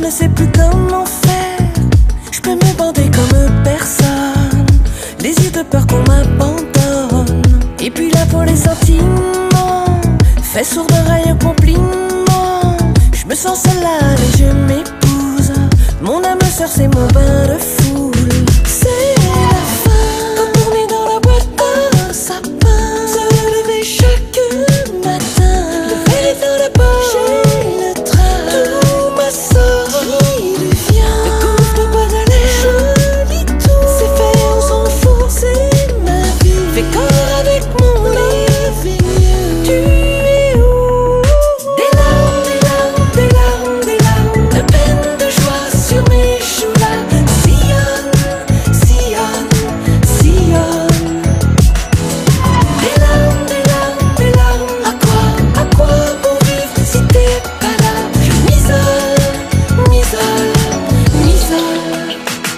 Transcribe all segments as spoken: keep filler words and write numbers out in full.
ne sais plus comment faire, je peux me bander comme personne. Les yeux de peur qu'on m'abandonne. Et puis là pour les sentiments, fais sourd d'oreille au compliment. Je me sens seule là et je m'épouse. Mon âme sœur c'est mon bain de foule. C'est la fin, quand on est dans la boîte à sapin, se lever chaque matin, lever dans la poche et le train, tout ma sort qui devient le gouffre de bois de l'air. Joli tout, c'est fait, on s'en fout, c'est ma vie. Fais corps avec mon living you. Tu es où? Des larmes, des larmes, des larmes, des larmes de peine, de joie sur mes joues là. Sillonne, sillonne, sillonne. Des larmes, des larmes, des larmes. À quoi, à quoi bon vivre si t'es pas là? Je m'isole, m'isole, m'isole.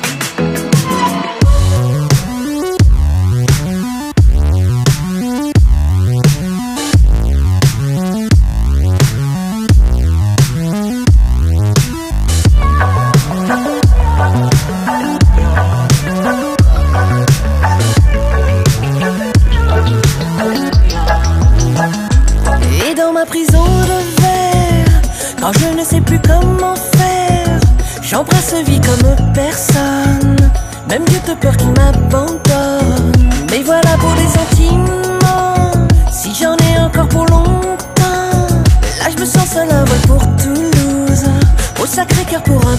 Et dans ma prison de verre, quand je ne sais plus comment faire, j'embrasse vie comme personne. Même Dieu de peur qu'il m'abandonne. Mais voilà pour les sentiments, si j'en ai encore pour longtemps. Là je me sens seul à vol pour Toulouse, au Sacré-Cœur pour un